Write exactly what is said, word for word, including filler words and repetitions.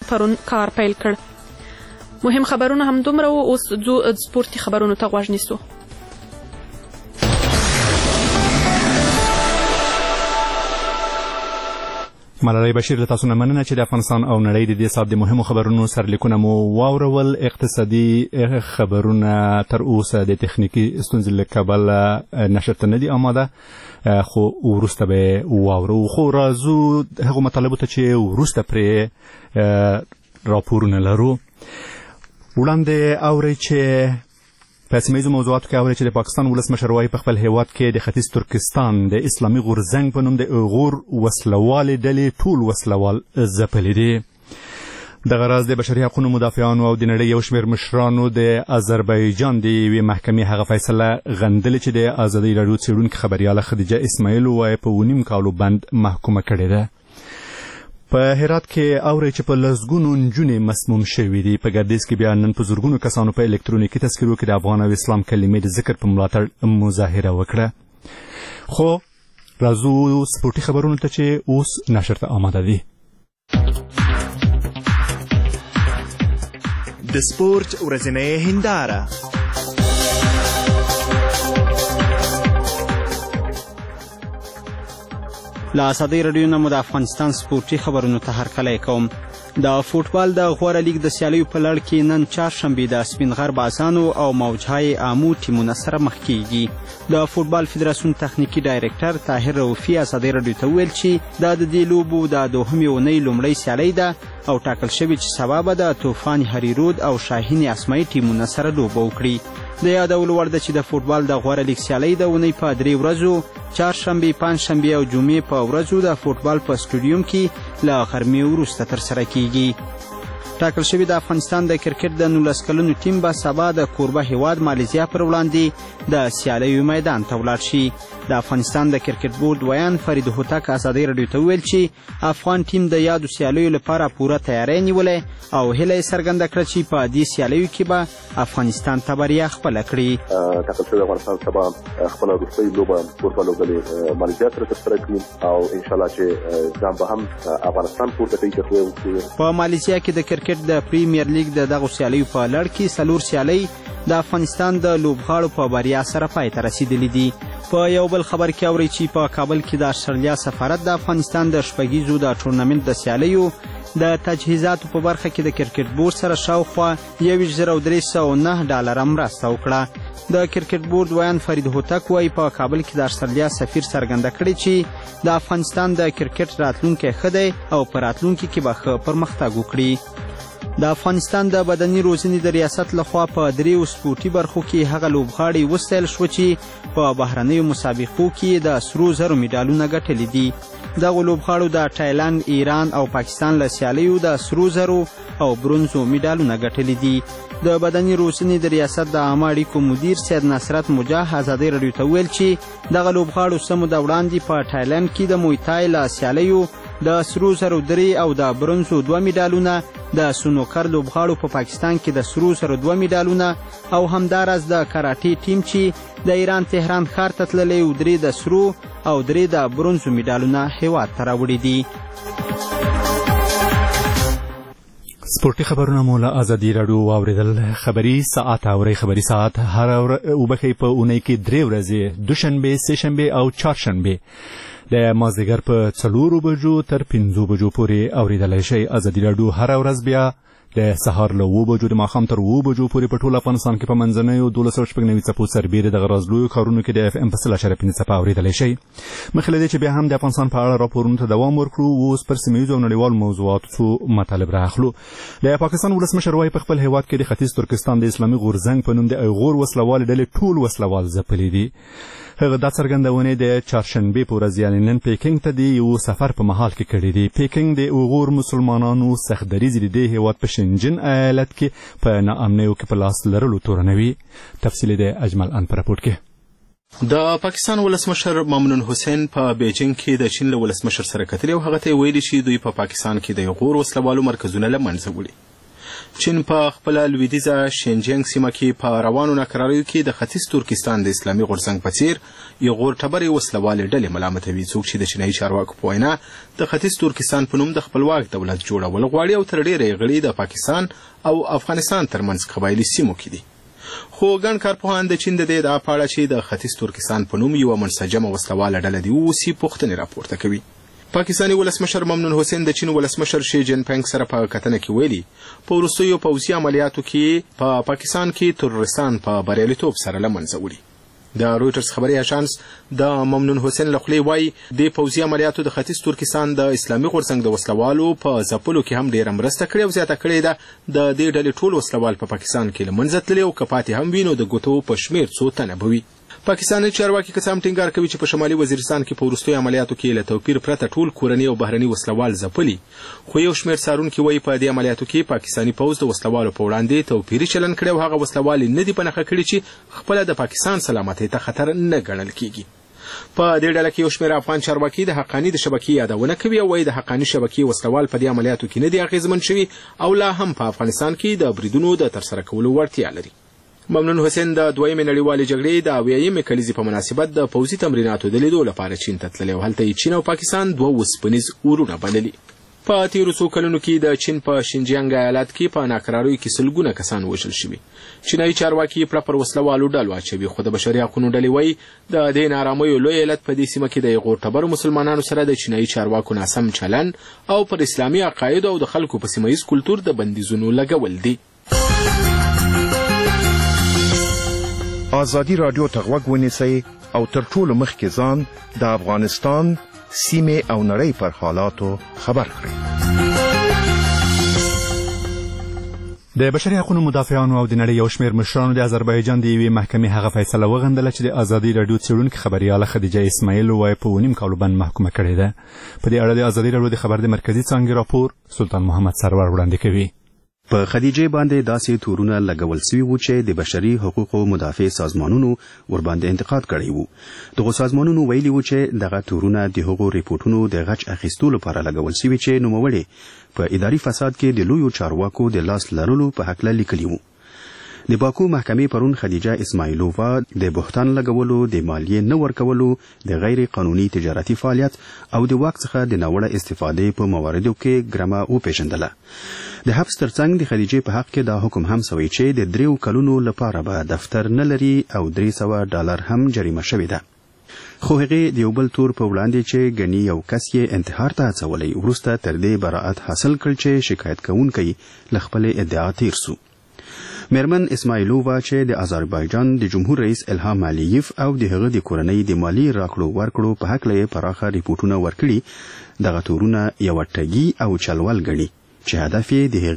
پرون کار پیل کړ. مهم خبرونه همدومره وو. اوس ځو سپورتي خبرونو ته غوږ نیسو. ملالۍ بشیر له تاسو نه مننه چې د افغانستان او نړۍ د دې ساعت د مهمو خبرونو سرلیکونه مو واورول. اقتصادي خبرونه تر اوسه د تخنیکي ستونزې له کبله نشر ته نه دي آماده، خو وروسته به واورو. خو راځو هغو مطالبو ته چې وروسته پرې راپورونه لرو. وړاندې اورئ چې په سیمه‌ییزو موضوعاتو کې اورئ چې د پاکستان ولسمشر وایي په خپل هیواد کې د ختیځ ترکستان د اسلامي غورځنګ په نوم د اوغور وسلوالې ډلې ټول وسلوال ځپلي دي. دغه راز د بشري حقوقو مدافعانو او د نړۍ یو شمېر مشرانو د آذربایجان د یوې محکمې هغه فیصله غندلې چې د ازادۍ راډیو څېړونکې خبریاله خدیجه اسماعیل وایي په اووه نیم کالو بند محکومه کړې ده. په هرات کې اورئ چې په لسګونو نجونې مسموم شوي دي. په ګردیز کې بیا نن په زرګونو کسانو په الکترونیکي تذکرو کې د افغان او اسلام کلمې د ذکر په ملاتړ مظاهره وکړه. خو راځو سپورتي خبرونو ته چې اوس نشر ته آماده دي. د سپورت ورځنۍ هنداره. له ازادۍ راډیو نه مو د افغانستان سپورتي خبرونو ته هرکلی کوم. د فوټبال د غوره لیګ د سیالیو په لړ کې نن چهارشنبې د سپین غر بازانو او موجهای آمو ټیمونه سره مخ کیږي. د فوټبال فدراسیون تخنیکي ډایرکټر طاهر رؤفي ازادۍ راډیو ته وویل چې دا د دې لوبو د دوهمې اونۍ لومړۍ سیالۍ ده او ټاکل شوي چې سبا به د طوفان هریرود او شاهین اسماعي ټیمونه سره لوبه وکړي. د یادولو وړ ده چې د فوټبال د غوره لیګ سیالۍ د اونۍ په درې ورځو چهارشنبې، پنجشنبې او جمعې په ورځو د فوټبال په سټوډیوم کې له غرمې وروسته ترسره کیږي. ټاکل شوي د افغانستان د کرکټ د نولس کلنو ټیم به سبا د کوربه هیواد مالیزیا پر وړاندې د سیالیو میدان ته ولاړ شي. د افغانستان د کرکټ بورډ ویان فرید هوتک ازادۍ راډیو ته وویل چې افغان ټیم د یادو سیالیو لپاره پوره تیاری نیولی او هیله یې څرګنده کړه چې په دې سیالیو کې به افغانستان ته بریا خپله کړي. ټاکل شوی افغانستان سبا خپله وروستۍ لوبه فوټبال لوبډلې مالیزیا سره ترسره کړي او انشاءالله چې ځان به هم افغانستان پورته کوي. په مالیزیا کې د کرکټ د پریمیر لیګ د دغو سیالیو په لړ کې څلور سیالۍ د افغانستان د لوبغاړو په بریا سره پای ته رسیدلي دي. په یو بل خبر کې اورئ چې په کابل کې د استرالیا سفارت د افغانستان د شپږیزو د ټورنمنټ د سیالیو د تجهیزاتو په برخه کې د کرکټ بورډ سره شاوخوا یو ویشت زره درې سوه نه ډالره مرسته وکړه. د کرکټ بورډ ویان فرید هوتک وایي په کابل کې د استرالیا سفیر څرګنده کړې چې د افغانستان د کرکټ راتلونکی ښه دی او په راتلونکي کې به ښه پرمختګ وکړي. د افغانستان د بدني روزنې د ریاست لخوا په دریو سپورتي برخو کې هغه لوبغاړي وستایل شو چې په بهرنیو مسابقو کې د سرو زرو میډالونه ګټلي دي. دغو لوبغاړو د تایلند، ایران او پاکستان له سیالیو د سرو زرو او برونزو میډالونه ګټلي دي. د بدني روزنې د ریاست د عامه اړیکو مدیر سید نصرت مجاح ازادۍ راډیو ته وویل چې دغه لوبغاړو څه موده وړاندې په تایلند کې د مویتای له سیالیو د سرو زرو درې او د برونزو دوه میډالونه، د سنوکر لوبغاړو په پاکستان کې د سرو زرو دوه میډالونه او همداراز د کراټې ټیم چې د ایران تهران ښار ته تللی و درې د سرو او درې د برونزو میډالونه هیواد ته راوړي دي. سپورتي خبرونه مو له ازادي راډیو واورېدل. خبري ساعت اورئ. خبري ساعت هر وبښئ په اونۍ کې درې ورځې دوشنبې، سهشنبې او چهارشنبې د مازدیګر په څلورو بجو تر پنځو بجو پورې اورېدلی شئ. ازادي راډیو هره ورځ بیا د سهار له اوه بجو د ماښام تر اوه بجو پورې په ټول افغانستان کې په منځنیو دولس سوه شپږ نوي څپو سربیرې دغه راز لویو ښارونو کې د اف ام په سل اعشاریه پنځه څپه اورېدلی شئ. مخکې له دې چې بیا هم د افغانستان په اړه راپورونو ته دوام ورکړو، اوس پر سیمهییزو او نړیوالو موضوعاتو څو مطالب رااخلو. د پاکستان ولسمشر وایي په خپل هیواد کې د ختیځ ترکستان د اسلامي غورځنګ په نوم د اوغور وسلوالې ډلې ټول وسلوال ځپلي دي. هغه دا څرګندونې د چهارشنبې په ورځ یعنې نن پیکنګ ته د یو سفر په مهال کې کړي دي. پیکنګ د اوغور مسلمانانو سخت دریځ د دې هیواد په شنجن ایالت کې په ناامنیو کې په لاس لرلو تورنوي. تفصیل د اجمل ان په راپورټ کې. د پاکستان ولسمشر ممنون حسین په بیجینګ کې د چین له ولسمشر سره کتلي او هغه ته ویلي چې دوی په پا پاکستان کې د اوغور وسلوالو مرکزونه له منځه وړي. چین په خپل لویدیځه شینجینګ سیمه کې په روانو ناکراریو کې د ختیځ ترکستان د اسلامي غورځنګ په څیر یو غورټبرې وسلوالې ډلې ملامتوي، څوک چې د چینایي چارواکو په وینا د ختیځ ترکستان په نوم د خپلواک دولت جوړول غواړي او تر ډیره یې غړي د پاکستان او افغانستان ترمنځ قبایلي سیمو کې دي. خو ګڼ کارپوهان د چین د دې ادعا په اړه چې د ختیځ ترکستان په نوم یوه منسجمه وسلواله ډله دي اوسي پوښتنې راپورته کوي. پاکستاني ولسمشر ممنون حسین د چین ولسمشر شي جین پینګ سره په کتنه کې ویلي په وروستیو پوځي عملیاتو کې په پا پاکستان کې تروریستان په بریالیتوب سره له منځه وړي. د رویټرز خبري اژانس د ممنون حسین له خولې وایي د پوځي عملیاتو د ختیځ ترکستان د اسلامي غورځنګ د وسلوالو په ځپلو کې هم ډېره مرسته کړې او زیاته کړې ده. د دې ډلې ټول وسلوال په پاکستان کې له منځه تللي او که پاتې هم وي نو د ګوتو په شمېر څو تنه به وي. پاکستاني چارواکي که څه هم ټینګار کوي چې په شمالي وزیرستان کې په وروستیو عملیاتو کې له توپیر پرته ټول کورني او بهرني وسلوال ځپلي، خو یو شمېر څارونکي وایي په دې عملیاتو کې پاکستاني پوځ د وسلوالو په وړاندې توپیري چلند کړی او هغه وسلوال نه دي په نښه کړي چې خپله د پاکستان سلامتۍ ته خطر نه ګڼل کیږي. په دې ډله کې یو شمېر افغان چارواکي د حقاني د شبکې یادونه کوي او وایي د حقاني شبکې وسلوال په دې عملیاتو کې نه دي اغېزمن شوي او لا هم په افغانستان کې د بریدونو د ترسره کولو وړتیا لري. ممنون حسین د دویمې نړیوالې جګړې د اویایمې کلیزې په مناسبت د پوځي تمریناتو د لیدو لپاره چین ته تللی او هلته یې چین او پاکستان دوه وسپنیز اورونه بللي. په تیرو څو کلونو کې د چین په شینجیانګ ایالت کې په ناکراریو کې سلګونه کسان وژل شوي. چینایي چارواکي پړه پر وسلوالو ډلو اچوي، خو د بشري حقونو ډلې وایي د دې نارامیو لوی علت په دې سیمه کې د غورټبرو مسلمانانو سره د چینایي چارواکو ناسم چلن او پر اسلامي عقایدو او د خلکو په سیمه ییز کلتور د بندیزونو لګول دي. آزادی رادیو ته غوږ ونیسئ او تر ټولو مخکې ځان د افغانستان سیمې او نړۍ پر حالاتو خبر کړئ. د بشري حقوقو مدافعانو او د نړۍ یو شمېر مشرانو د آذربایجان د یوې محکمې هغه فیصله وغندله چې د ازادي رادیو څېړونکې خبریاله خدیجه اسماعیل وایي په اوه نیم کالو بند محکومه کړې ده. په دې اړه د ازادي رادیو د خبر د مرکزي څانګې راپور سلطان محمد سرور وړاندې کوي. په خدیجه باندې داسې تورونه لګول سوي وو چې د بشري حقوقو مدافع سازمانونو ورباندې انتقاد کړی وو. دغه سازمانونو ویلي وو چې دغه تورونه د حقوقو ریپورتونو د غچ اخیستلو لپاره لګول سوي چې نوموړي په اداري فساد کې د لویو چارواکو د لاس لرلو په حق لیکلي وو. د باکو محکمې پرون خدیجه اسماعیلووا د بهتان لګولو، د مالیې نه ورکولو، د غیر قانوني تجارتي فعالیت او د واک څخه د ناوړه استفادې په مواردو کې ګرمه وپېژندله. د حبس ترڅنګ د خدیجې په حق کې دا حکم هم سوی چې د دریو کلونو لپاره به دفتر نه لري او درې سوه ډالر هم جریمه شوې ده. خو هغې د یو بل تور په وړاندې چې ګڼي یو کس یې انتحار ته هڅولی، وروسته تر دې براءت حاصل کړ چې شکایت کوونکی له خپلې ادعا تیر سو. میرمن اسماعیلووا چې د آذربایجان د جمهور رئیس الهام علییف او د هغه د کورنۍ د مالی راکړو ورکړو په هکله یې پراخه ریپورټونه ورکړي، دغه تورونه یوه ټګي او چلول ګڼي چې هدف یې د